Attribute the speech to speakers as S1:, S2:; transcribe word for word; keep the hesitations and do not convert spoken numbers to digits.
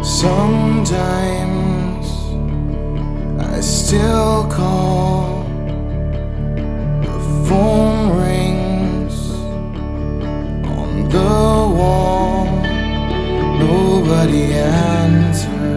S1: Sometimes I still call, the phone rings on the wall, nobody answers.